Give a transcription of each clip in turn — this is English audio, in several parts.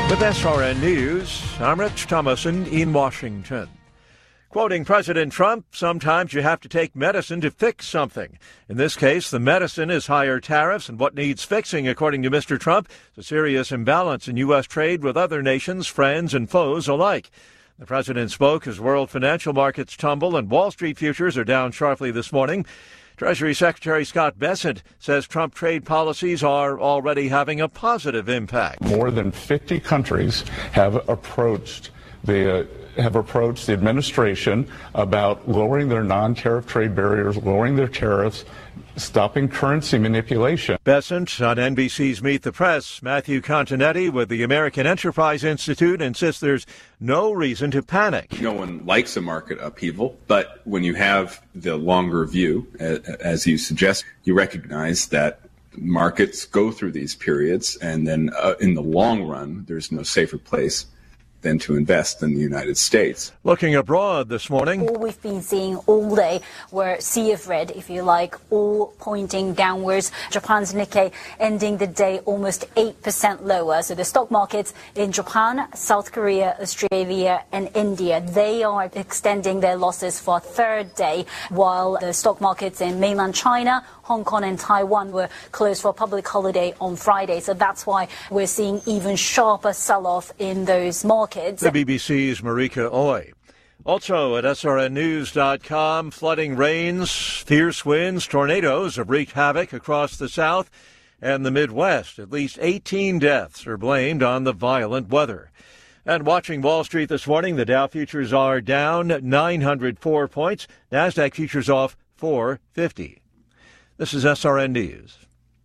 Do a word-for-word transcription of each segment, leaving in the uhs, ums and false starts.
With S R N News, I'm Rich Thomason in Washington. Quoting President Trump, sometimes you have to take medicine to fix something. In this case, the medicine is higher tariffs, and what needs fixing, according to Mister Trump, is a serious imbalance in U S trade with other nations, friends and foes alike. The president spoke as world financial markets tumble and Wall Street futures are down sharply this morning. Treasury Secretary Scott Bessent says Trump trade policies are already having a positive impact. More than fifty countries have approached the uh, have approached the administration about lowering their non-tariff trade barriers, lowering their tariffs, stopping currency manipulation. Bessent on N B C's Meet the Press. Matthew Continetti with the American Enterprise Institute insists there's no reason to panic. No one likes a market upheaval, but when you have the longer view, as you suggest, you recognize that markets go through these periods, and then uh, in the long run, there's no safer place than to invest in the United States. Looking abroad this morning. All we've been seeing all day were sea of red, if you like, all pointing downwards. Japan's Nikkei ending the day almost eight percent lower. So the stock markets in Japan, South Korea, Australia and India, they are extending their losses for a third day, while the stock markets in mainland China, Hong Kong and Taiwan were closed for a public holiday on Friday. So that's why we're seeing even sharper sell-off in those markets. The B B C's Marika Oy. Also at S R N news dot com, flooding rains, fierce winds, tornadoes have wreaked havoc across the South and the Midwest. At least eighteen deaths are blamed on the violent weather. And watching Wall Street this morning, the Dow futures are down nine hundred four points. NASDAQ futures off four fifty. This is S R N News.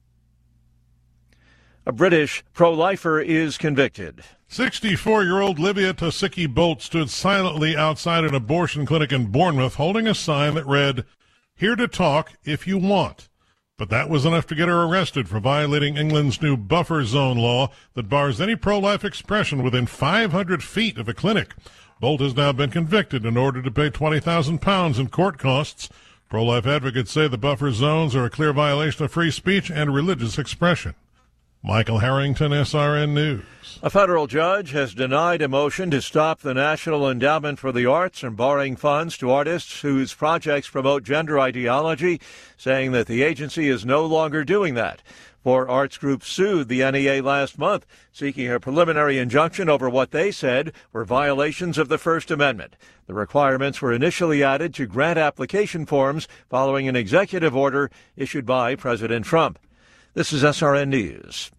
A British pro-lifer is convicted. sixty-four-year-old Livia Tosicki-Bolt stood silently outside an abortion clinic in Bournemouth holding a sign that read, "Here to talk if you want." But that was enough to get her arrested for violating England's new buffer zone law that bars any pro-life expression within five hundred feet of a clinic. Bolt has now been convicted in order to pay twenty thousand pounds in court costs. Pro-life advocates say the buffer zones are a clear violation of free speech and religious expression. Michael Harrington, S R N News. A federal judge has denied a motion to stop the National Endowment for the Arts from borrowing funds to artists whose projects promote gender ideology, saying that the agency is no longer doing that. Four arts groups sued the N E A last month, seeking a preliminary injunction over what they said were violations of the First Amendment. The requirements were initially added to grant application forms following an executive order issued by President Trump. This is S R N News.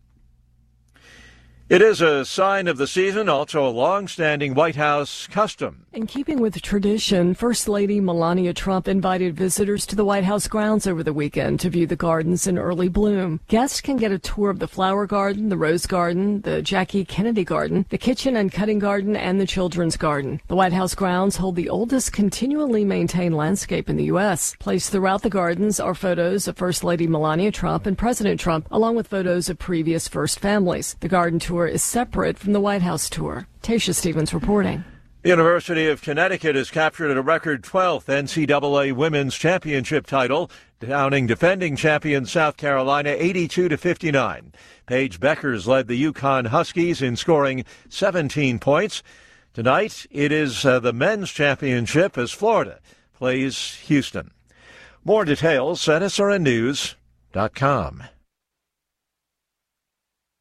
It is a sign of the season, also a long-standing White House custom. In keeping with tradition, First Lady Melania Trump invited visitors to the White House grounds over the weekend to view the gardens in early bloom. Guests can get a tour of the flower garden, the rose garden, the Jackie Kennedy garden, the kitchen and cutting garden, and the children's garden. The White House grounds hold the oldest continually maintained landscape in the U S Placed throughout the gardens are photos of First Lady Melania Trump and President Trump, along with photos of previous first families. The garden tour is separate from the White House tour. Tasha Stevens reporting. The University of Connecticut has captured a record twelfth N C double A Women's Championship title, downing defending champion South Carolina eighty-two to fifty-nine. Paige Beckers led the UConn Huskies in scoring seventeen points. Tonight, it is uh, the men's championship as Florida plays Houston. More details at S R N news dot com.